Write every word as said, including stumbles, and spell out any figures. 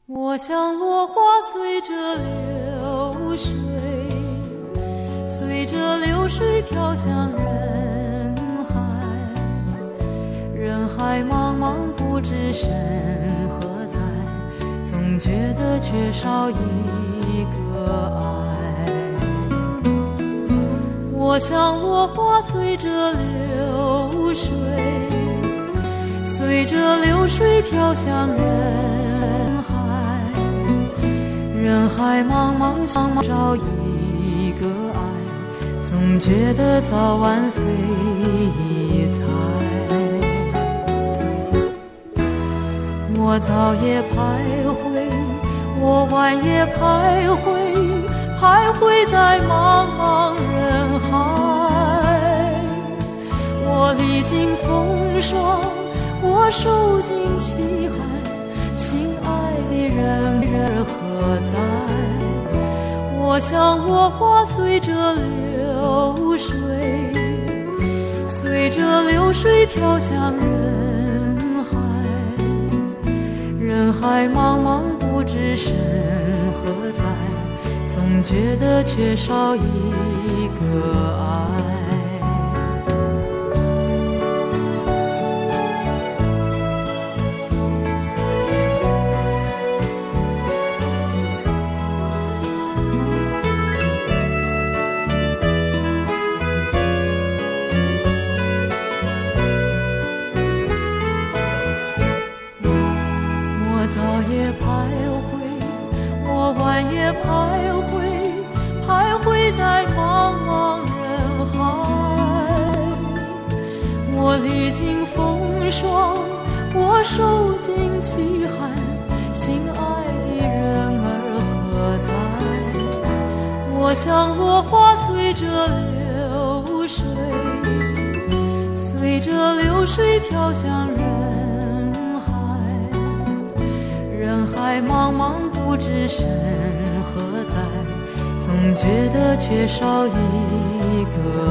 我像落花随着流水，随着流水飘向人海，人海茫茫不知身何在，总觉得缺少一个爱。我像落花随着流水，随着流水飘向人海，人海茫茫想找一个爱，总觉得早晚非一猜。我早夜徘徊，我晚夜徘徊，徘徊在茫茫人海。我历经风霜，我受尽凄寒，亲爱的人儿何在？我像落花随着流水，随着流水飘向人海，人海茫茫不知身何在，总觉得缺少一个爱。晚夜徘徊，徘徊在茫茫人海。我历经风霜，我受尽凄寒，心爱的人儿何在？我像落花随着流水，随着流水飘向人海，人海茫茫不知身何在，总觉得缺少一个